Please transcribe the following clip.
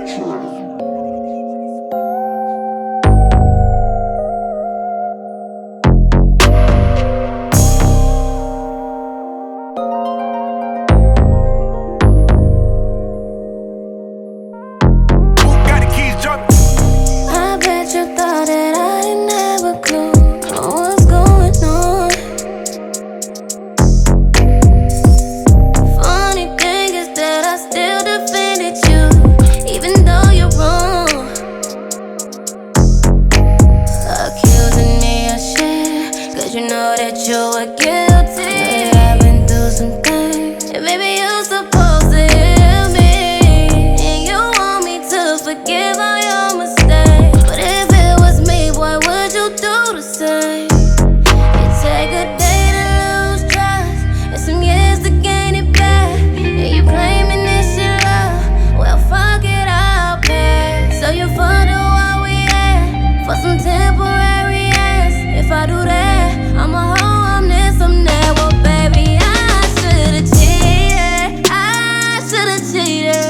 I bet you thought that I didn't have a clue on what's going on. Funny thing is that I still defended you, even though you're wrong. Accusing me of shit, cause you know that you were guilty. But I've been through some things, and maybe you're supposed to hear me, and you want me to forgive all your mistakes. But if it was me, what would you do the same? It take a day to lose trust, and some years to gain it back. And you claiming this your love, well fuck it up, man. So you wonder why we at, for some temporary ass. If I do that, I'm a hoe, I'm this, I'm that. Well baby, I should've cheated, I should've cheated.